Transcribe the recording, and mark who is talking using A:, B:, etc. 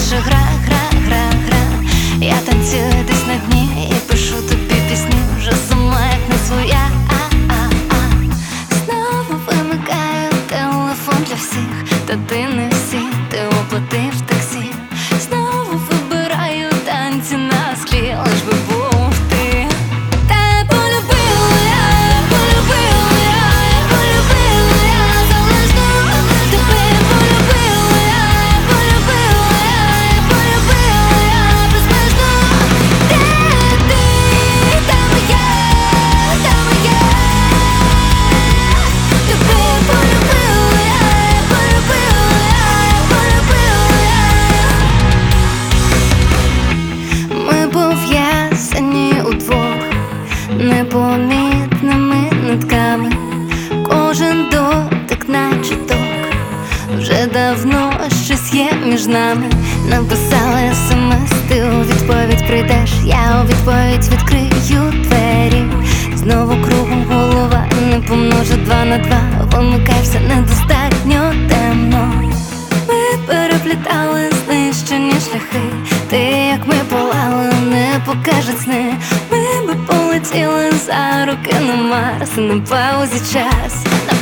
A: лише гра, я танцюю десь на дні і пишу тобі пісню, вже сама як не своя. Знову вимикаю телефон для всіх, та ти не всі, ти оплатив таксі. Знову вибираю танці на склі, лиш би був ти. Та полюбила я залежно. Тебе полюбила я безмежно. Де ти? Там я. Тебе полюбила я. Ми пов'язані удвох непомітними нитками. Кожен дотик наче ток, вже давно щось є між нами. Написала смс, ти у відповідь прийдеш, я у відповідь відкрию двері. Знову кругом голова, не помножу 2 на 2. Вимикай, все недостатньо темно. Ми переплітали знищені шляхи, ти як ми палали, не покажуть сни. Ми би полетіли за руки на Марс, на паузі час.